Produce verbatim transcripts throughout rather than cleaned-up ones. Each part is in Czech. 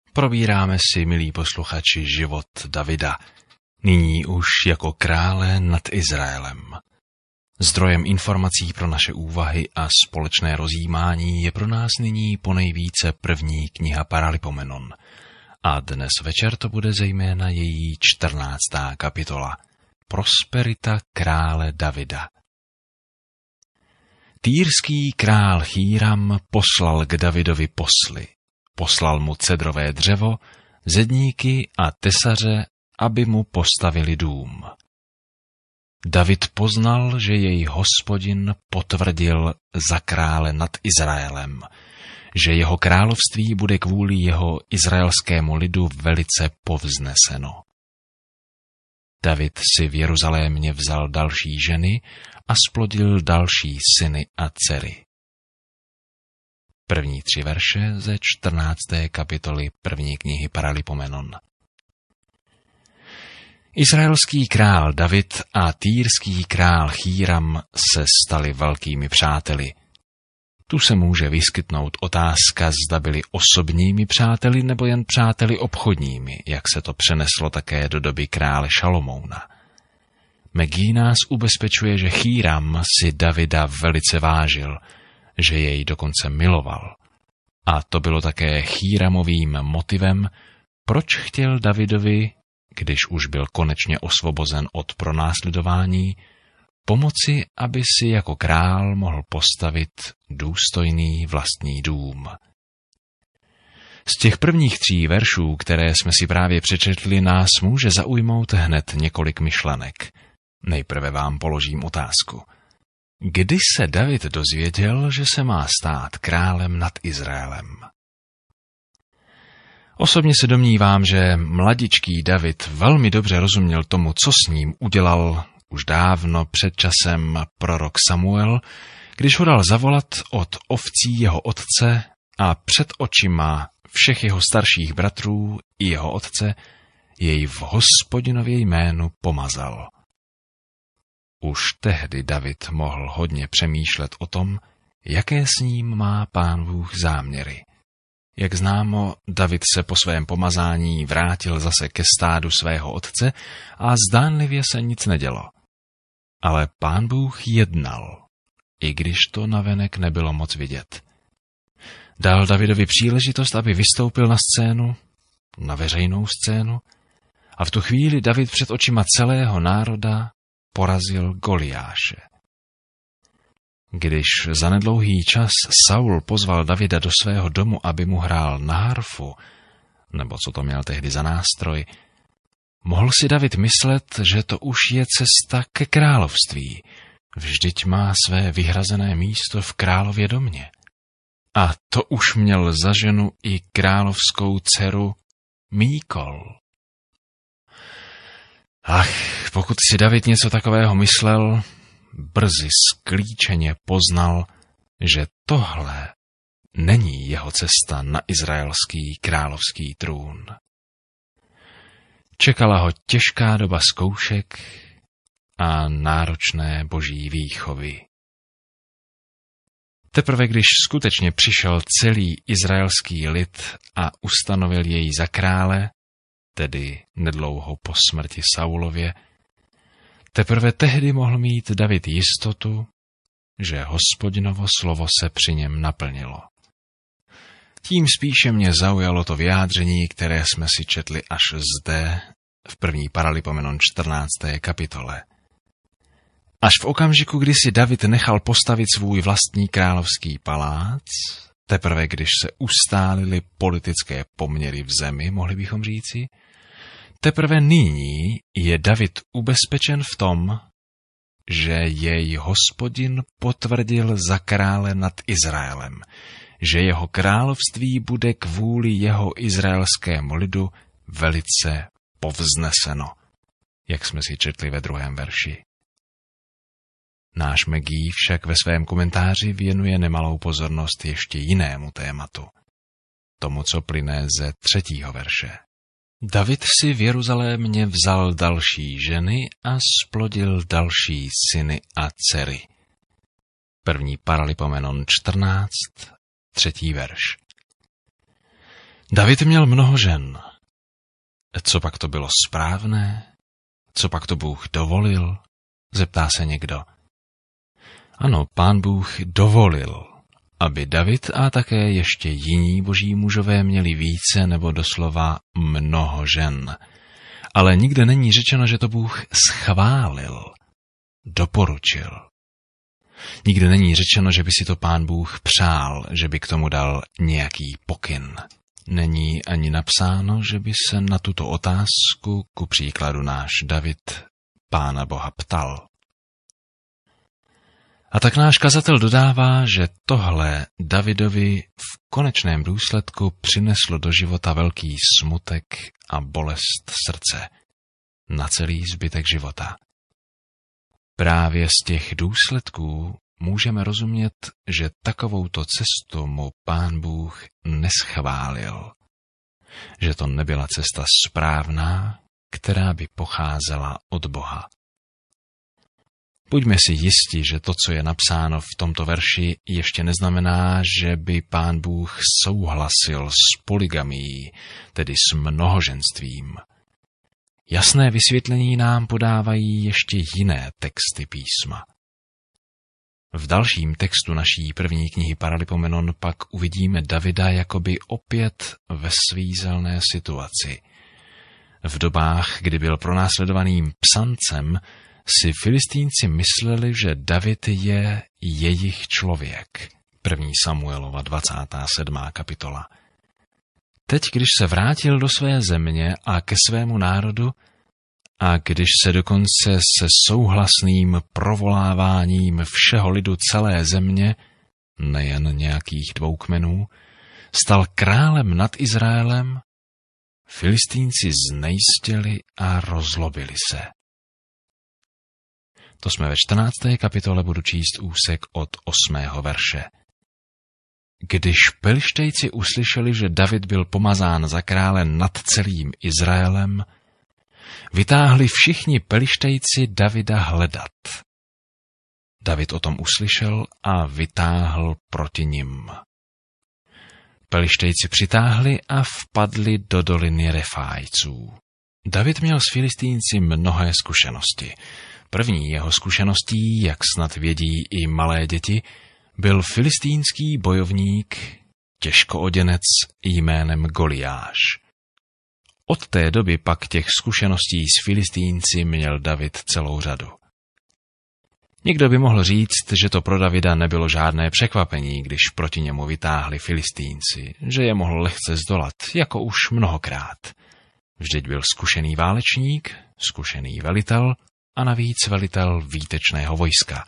Probíráme si, milí posluchači, život Davida, nyní už jako krále nad Izraelem. Zdrojem informací pro naše úvahy a společné rozjímání je pro nás nyní ponejvíce první kniha Paralipomenon. A dnes večer to bude zejména její čtrnáctá kapitola. Prosperita krále Davida. Týrský král Chýram poslal k Davidovi posly. Poslal mu cedrové dřevo, zedníky a tesaře, aby mu postavili dům. David poznal, že jej Hospodin potvrdil za krále nad Izraelem, že jeho království bude kvůli jeho izraelskému lidu velice povzneseno. David si v Jeruzalémě vzal další ženy a splodil další syny a dcery. První tři verše ze čtrnácté kapitoly první knihy Paralipomenon. Izraelský král David a týrský král Chýram se stali velkými přáteli. Tu se může vyskytnout otázka, zda byli osobními přáteli nebo jen přáteli obchodními, jak se to přeneslo také do doby krále Šalomouna. Megí nás ubezpečuje, že Chýram si Davida velice vážil, že jej dokonce miloval. A to bylo také Chýramovým motivem, proč chtěl Davidovi, když už byl konečně osvobozen od pronásledování, pomoci, aby si jako král mohl postavit důstojný vlastní dům. Z těch prvních tří veršů, které jsme si právě přečetli, nás může zaujmout hned několik myšlenek. Nejprve vám položím otázku. Kdy se David dozvěděl, že se má stát králem nad Izraelem? Osobně se domnívám, že mladičký David velmi dobře rozuměl tomu, co s ním udělal už dávno před časem prorok Samuel, když ho dal zavolat od ovcí jeho otce a před očima všech jeho starších bratrů i jeho otce jej v Hospodinově jménu pomazal. Už tehdy David mohl hodně přemýšlet o tom, jaké s ním má Pán Bůh záměry. Jak známo, David se po svém pomazání vrátil zase ke stádu svého otce a zdánlivě se nic nedělo. Ale Pán Bůh jednal, i když to navenek nebylo moc vidět. Dal Davidovi příležitost, aby vystoupil na scénu, na veřejnou scénu, a v tu chvíli David před očima celého národa porazil Goliáše. Když zanedlouhý čas Saul pozval Davida do svého domu, aby mu hrál na harfu, nebo co to měl tehdy za nástroj, mohl si David myslet, že to už je cesta ke království. Vždyť má své vyhrazené místo v králově domě. A to už měl za ženu i královskou dceru Míkol. Ach, pokud si David něco takového myslel, brzy sklíčeně poznal, že tohle není jeho cesta na izraelský královský trůn. Čekala ho těžká doba zkoušek a náročné boží výchovy. Teprve když skutečně přišel celý izraelský lid a ustanovil jej za krále, tedy nedlouho po smrti Saulově, teprve tehdy mohl mít David jistotu, že Hospodinovo slovo se při něm naplnilo. Tím spíše mě zaujalo to vyjádření, které jsme si četli až zde, v první Paralipomenon čtrnácté kapitole. Až v okamžiku, kdy si David nechal postavit svůj vlastní královský palác, teprve když se ustálily politické poměry v zemi, mohli bychom říci, teprve nyní je David ubezpečen v tom, že jej Hospodin potvrdil za krále nad Izraelem, že jeho království bude kvůli jeho izraelskému lidu velice povzneseno, jak jsme si četli ve druhém verši. Náš Megí však ve svém komentáři věnuje nemalou pozornost ještě jinému tématu, tomu, co plyne ze třetího verše. David si v Jeruzalémě vzal další ženy a splodil další syny a dcery. První Paralipomenon čtrnáct, třetí verš. David měl mnoho žen. Co pak to bylo správné? Co pak to Bůh dovolil? Zeptá se někdo. Ano, Pán Bůh dovolil, aby David a také ještě jiní boží mužové měli více nebo doslova mnoho žen. Ale nikde není řečeno, že to Bůh schválil, doporučil. Nikde není řečeno, že by si to Pán Bůh přál, že by k tomu dal nějaký pokyn. Není ani napsáno, že by se na tuto otázku, ku příkladu náš David, Pána Boha ptal. A tak náš kazatel dodává, že tohle Davidovi v konečném důsledku přineslo do života velký smutek a bolest srdce na celý zbytek života. Právě z těch důsledků můžeme rozumět, že takovouto cestu mu Pán Bůh neschválil. Že to nebyla cesta správná, která by pocházela od Boha. Buďme si jisti, že to, co je napsáno v tomto verši, ještě neznamená, že by Pán Bůh souhlasil s polygamií, tedy s mnohoženstvím. Jasné vysvětlení nám podávají ještě jiné texty písma. V dalším textu naší první knihy Paralipomenon pak uvidíme Davida jakoby opět ve svízelné situaci. V dobách, kdy byl pronásledovaným psancem, si Filistínci mysleli, že David je jejich člověk. první Samuelova dvacátá sedmá kapitola. Teď, když se vrátil do své země a ke svému národu, a když se dokonce se souhlasným provoláváním všeho lidu celé země, nejen nějakých dvou kmenů, stal králem nad Izraelem, Filistínci znejistěli a rozlobili se. To jsme ve čtrnácté kapitole, budu číst úsek od osmého verše. Když Pelištejci uslyšeli, že David byl pomazán za krále nad celým Izraelem, vytáhli všichni Pelištejci Davida hledat. David o tom uslyšel a vytáhl proti nim. Pelištejci přitáhli a vpadli do doliny Refájců. David měl s Filistínci mnohé zkušenosti. První jeho zkušeností, jak snad vědí i malé děti, byl filistínský bojovník, těžkooděnec jménem Goliáš. Od té doby pak těch zkušeností s Filistínci měl David celou řadu. Někdo by mohl říct, že to pro Davida nebylo žádné překvapení, když proti němu vytáhli Filistínci, že je mohl lehce zdolat, jako už mnohokrát. Vždyť byl zkušený válečník, zkušený velitel a navíc velitel výtečného vojska.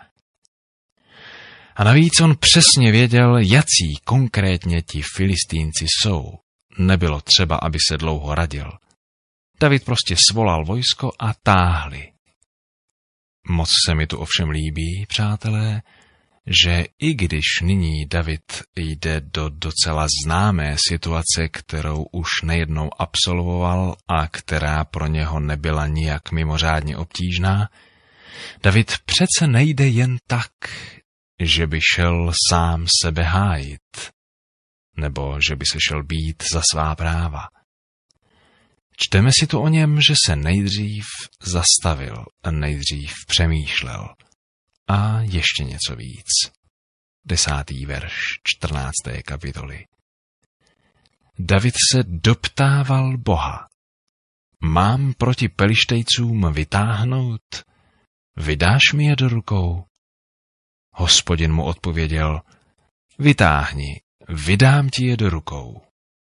A navíc on přesně věděl, jací konkrétně ti Filistínci jsou. Nebylo třeba, aby se dlouho radil. David prostě svolal vojsko a táhli. Moc se mi tu ovšem líbí, přátelé, že i když nyní David jde do docela známé situace, kterou už nejednou absolvoval a která pro něho nebyla nijak mimořádně obtížná, David přece nejde jen tak, že by šel sám sebe hájit, nebo že by se šel být za svá práva. Čteme si tu o něm, že se nejdřív zastavil a nejdřív přemýšlel. A ještě něco víc. Desátý verš čtrnácté kapitoly. David se doptával Boha. Mám proti Pelištejcům vytáhnout? Vydáš mi je do rukou? Hospodin mu odpověděl, vytáhni, vydám ti je do rukou.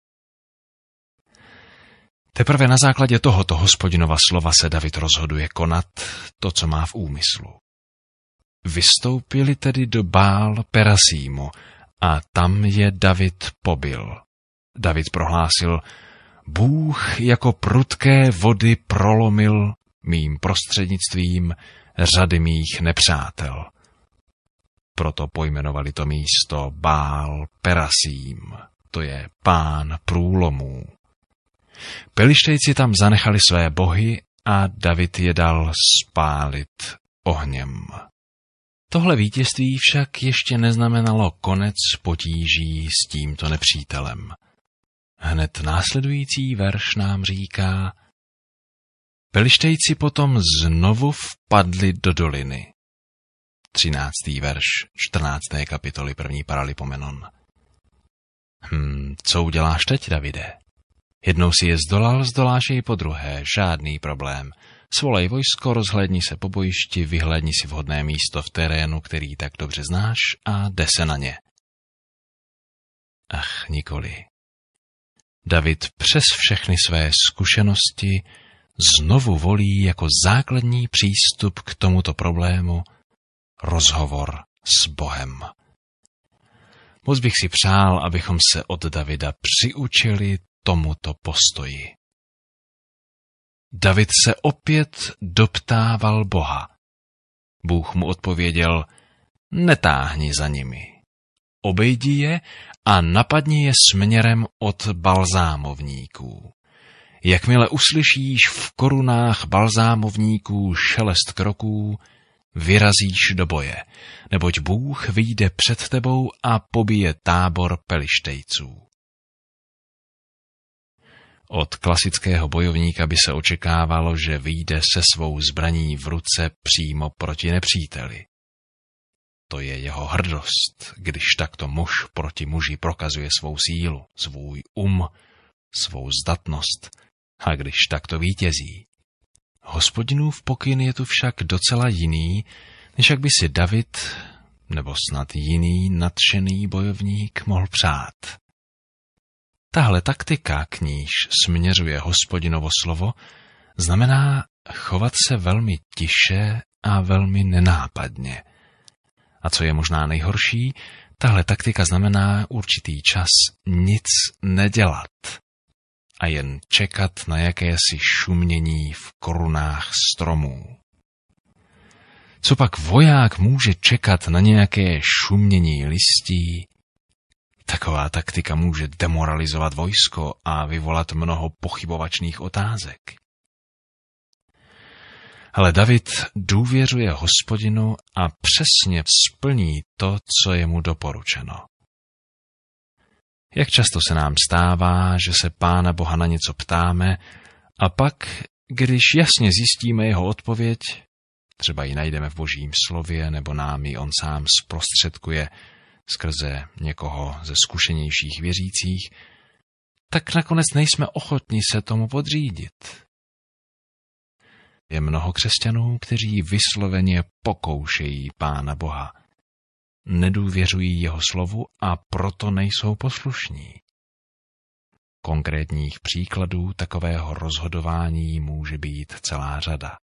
Teprve na základě tohoto Hospodinova slova se David rozhoduje konat to, co má v úmyslu. Vystoupili tedy do Bál Perasímu a tam je David pobil. David prohlásil, Bůh jako prudké vody prolomil mým prostřednictvím řady mých nepřátel. Proto pojmenovali to místo Bál Perasím, to je pán průlomů. Pelištejci tam zanechali své bohy a David je dal spálit ohněm. Tohle vítězství však ještě neznamenalo konec potíží s tímto nepřítelem. Hned následující verš nám říká: Pelištejci potom znovu vpadli do doliny. Třináctý verš čtrnácté kapitoly první Paralipomenon. Hm, co uděláš teď, Davide? Jednou si je zdolal, zdoláš jej po druhé, žádný problém. Svolej vojsko, rozhlédni se po bojišti, vyhlédni si vhodné místo v terénu, který tak dobře znáš, a jde se na ně. Ach, nikoli. David přes všechny své zkušenosti znovu volí jako základní přístup k tomuto problému rozhovor s Bohem. Moc bych si přál, abychom se od Davida přiučili tomuto postoji. David se opět doptával Boha. Bůh mu odpověděl: netáhni za nimi. Obejdi je a napadni je směrem od balzámovníků. Jakmile uslyšíš v korunách balzámovníků šelest kroků, vyrazíš do boje, neboť Bůh vyjde před tebou a pobije tábor Pelištejců. Od klasického bojovníka by se očekávalo, že vyjde se svou zbraní v ruce přímo proti nepříteli. To je jeho hrdost, když takto muž proti muži prokazuje svou sílu, svůj um, svou zdatnost a když takto vítězí. Hospodinův pokyn je tu však docela jiný, než jak by si David, nebo snad jiný nadšený bojovník mohl přát. Tahle taktika, k níž směřuje Hospodinovo slovo, znamená chovat se velmi tiše a velmi nenápadně. A co je možná nejhorší, tahle taktika znamená určitý čas nic nedělat a jen čekat na jakési šumění v korunách stromů. Co pak voják může čekat na nějaké šumění listí? Taková taktika může demoralizovat vojsko a vyvolat mnoho pochybovačných otázek. Ale David důvěřuje Hospodinu a přesně splní to, co je mu doporučeno. Jak často se nám stává, že se Pána Boha na něco ptáme a pak, když jasně zjistíme jeho odpověď, třeba ji najdeme v Božím slově nebo nám ji on sám zprostředkuje skrze někoho ze zkušenějších věřících, tak nakonec nejsme ochotni se tomu podřídit. Je mnoho křesťanů, kteří vysloveně pokoušejí Pána Boha. Nedůvěřují jeho slovu a proto nejsou poslušní. Konkrétních příkladů takového rozhodování může být celá řada.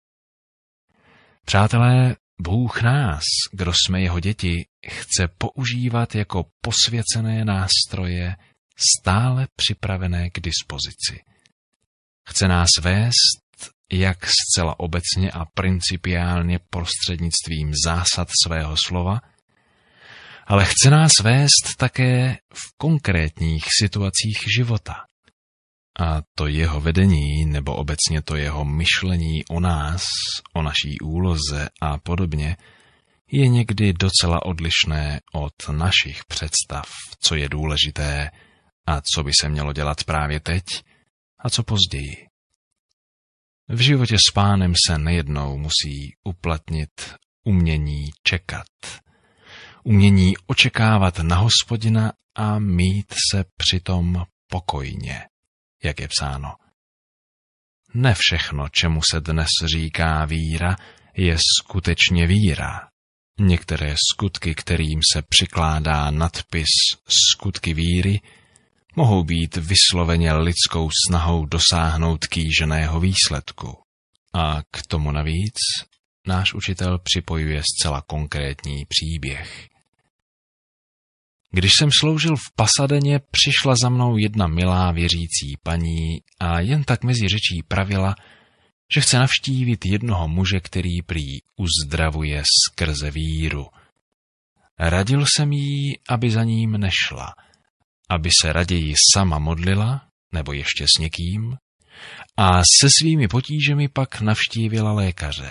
Přátelé, Bůh nás, kdo jsme jeho děti, chce používat jako posvěcené nástroje stále připravené k dispozici. Chce nás vést jak zcela obecně a principiálně prostřednictvím zásad svého slova, ale chce nás vést také v konkrétních situacích života. A to jeho vedení, nebo obecně to jeho myšlení o nás, o naší úloze a podobně, je někdy docela odlišné od našich představ, co je důležité a co by se mělo dělat právě teď a co později. V životě s Pánem se nejednou musí uplatnit umění čekat. Umění očekávat na Hospodina a mít se přitom pokojně, jak je psáno. Ne všechno, čemu se dnes říká víra, je skutečně víra. Některé skutky, kterým se přikládá nadpis skutky víry, mohou být vysloveně lidskou snahou dosáhnout kýženého výsledku. A k tomu navíc náš učitel připojuje zcela konkrétní příběh. Když jsem sloužil v Pasadeně, přišla za mnou jedna milá věřící paní a jen tak mezi řečí pravila, že chce navštívit jednoho muže, který prý uzdravuje skrze víru. Radil jsem jí, aby za ním nešla, aby se raději sama modlila, nebo ještě s někým, a se svými potížemi pak navštívila lékaře.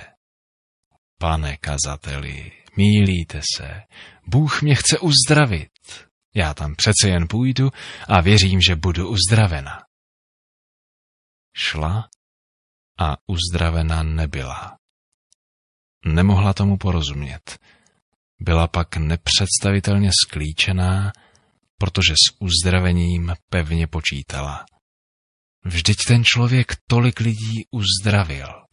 Pane kazateli, mýlíte se, Bůh mě chce uzdravit, Já tam přece jen půjdu a věřím, že budu uzdravena. Šla a uzdravena nebyla. Nemohla tomu porozumět. Byla pak nepředstavitelně sklíčená, protože s uzdravením pevně počítala. Vždyť ten člověk tolik lidí uzdravil.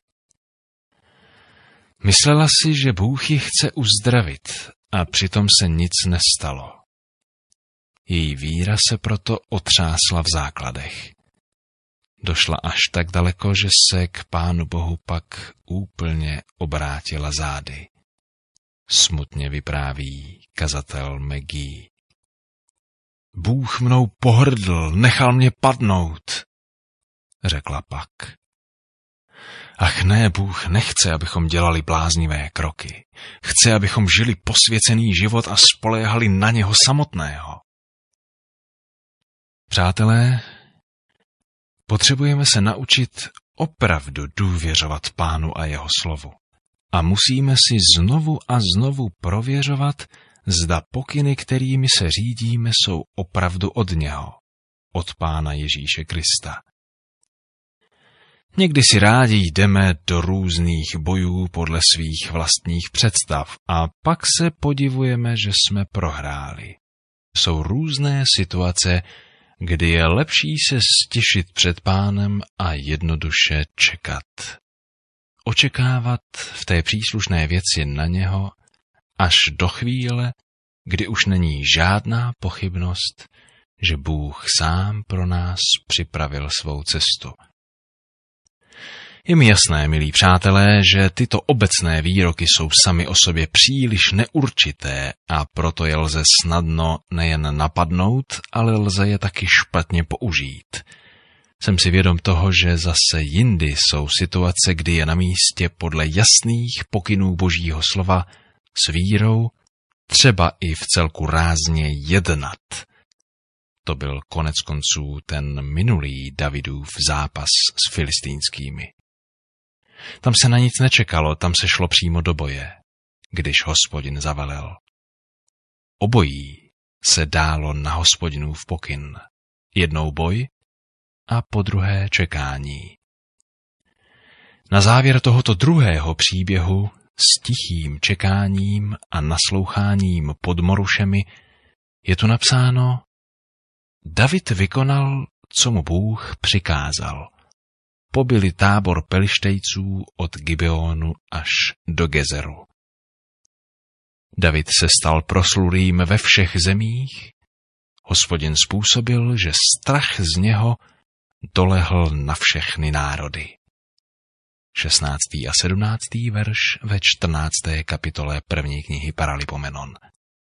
Myslela si, že Bůh ji chce uzdravit, a přitom se nic nestalo. Její víra se proto otřásla v základech. Došla až tak daleko, že se k Pánu Bohu pak úplně obrátila zády. Smutně vypráví kazatel Maggie. Bůh mnou pohrdl, nechal mě padnout, řekla pak. Ach ne, Bůh nechce, abychom dělali bláznivé kroky. Chce, abychom žili posvěcený život a spoléhali na něho samotného. Přátelé, potřebujeme se naučit opravdu důvěřovat Pánu a jeho slovu. A musíme si znovu a znovu prověřovat, zda pokyny, kterými se řídíme, jsou opravdu od něho, od Pána Ježíše Krista. Někdy si rádi jdeme do různých bojů podle svých vlastních představ a pak se podivujeme, že jsme prohráli. Jsou různé situace, kdy je lepší se stišit před Pánem a jednoduše čekat. Očekávat v té příslušné věci na něho až do chvíle, kdy už není žádná pochybnost, že Bůh sám pro nás připravil svou cestu. Je mi jasné, milí přátelé, že tyto obecné výroky jsou sami o sobě příliš neurčité a proto je lze snadno nejen napadnout, ale lze je taky špatně použít. Jsem si vědom toho, že zase jindy jsou situace, kdy je na místě podle jasných pokynů Božího slova s vírou třeba i v celku rázně jednat. To byl konec konců ten minulý Davidův zápas s filistýnskými. Tam se na nic nečekalo, tam se šlo přímo do boje, když Hospodin zavelel. Obojí se dálo na Hospodinův pokyn. Jednou boj a po druhé čekání. Na závěr tohoto druhého příběhu s tichým čekáním a nasloucháním pod morušemi je tu napsáno: David vykonal, co mu Bůh přikázal. Pobili tábor Pelištejců od Gibeonu až do Gezeru. David se stal proslulým ve všech zemích. Hospodin způsobil, že strach z něho dolehl na všechny národy. šestnáctý a sedmnáctý verš ve čtrnácté kapitole první knihy Paralipomenon.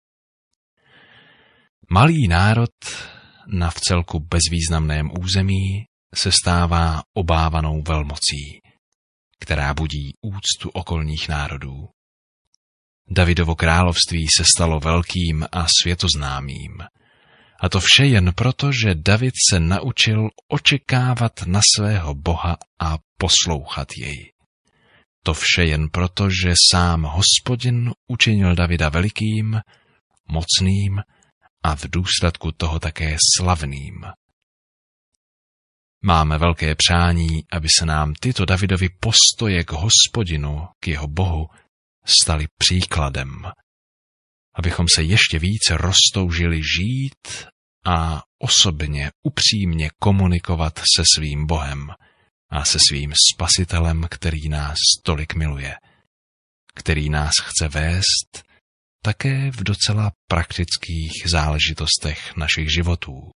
Malý národ na vcelku bezvýznamném území se stává obávanou velmocí, která budí úctu okolních národů. Davidovo království se stalo velkým a světoznámým. A to vše jen proto, že David se naučil očekávat na svého Boha a poslouchat jej. To vše jen proto, že sám Hospodin učinil Davida velikým, mocným a v důsledku toho také slavným. Máme velké přání, aby se nám tyto Davidovy postoje k Hospodinu, k jeho Bohu, staly příkladem, abychom se ještě více roztoužili žít a osobně, upřímně komunikovat se svým Bohem a se svým Spasitelem, který nás tolik miluje, který nás chce vést také v docela praktických záležitostech našich životů.